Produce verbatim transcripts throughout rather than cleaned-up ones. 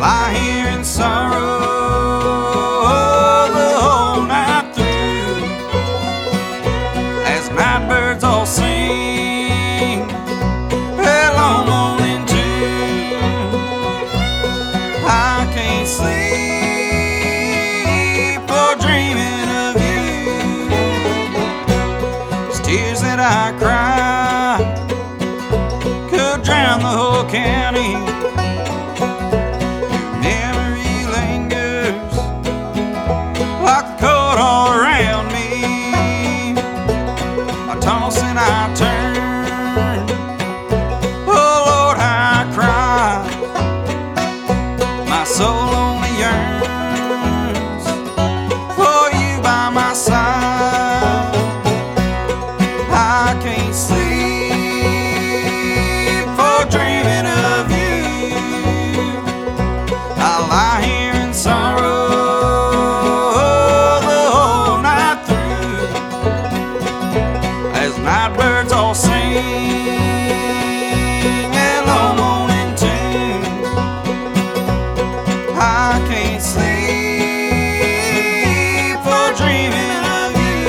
lie here in sorrow the whole night through, as night birds all sing hello morning tune. I can't sleep for dreaming of you. It's tears that I cry could drown the whole county. Toss and I turn, oh Lord, I cry. My soul only yearns for you by my side. I can't sleep for dreaming of you. I lie here in sorrow as night birds all sing hello morning tune. I can't sleep for dreaming of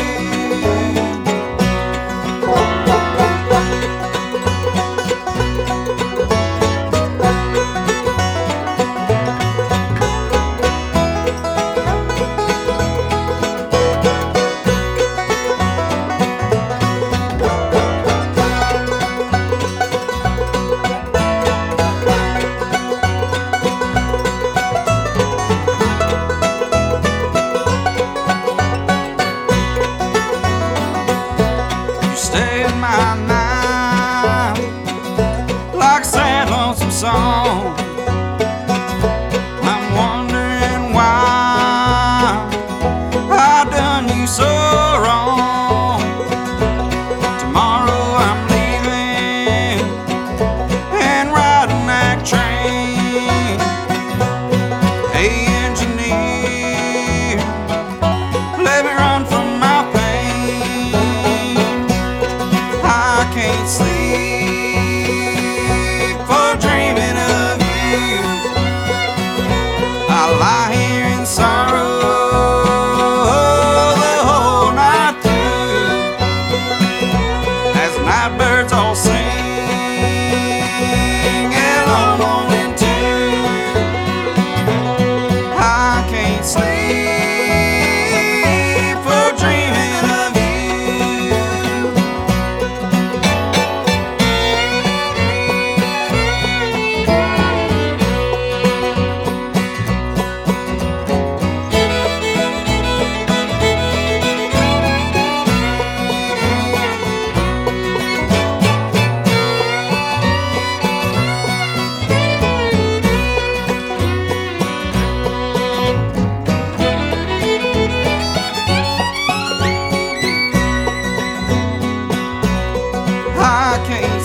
my mind like a sad lonesome song. I'm wondering why I've done you so wrong. Tomorrow I'm leaving and riding that train. Hey engineer, let me run from my pain. I can't sleep for dreaming of you. I lie here in sorrow the whole night through, as night birds all sing hello morning tune. I can't sleep for dreaming of you. I can't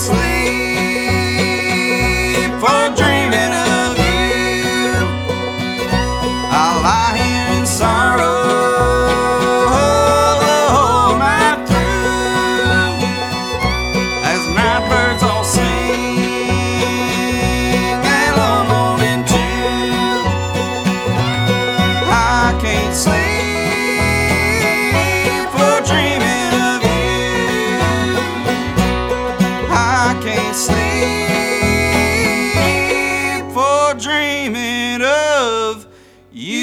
sleep for dreaming of you. I lie here in sorrow the whole night through, as night birds all sing hello morning tune. I can't sleep for dreaming of you. I can't sleep for dreaming of you.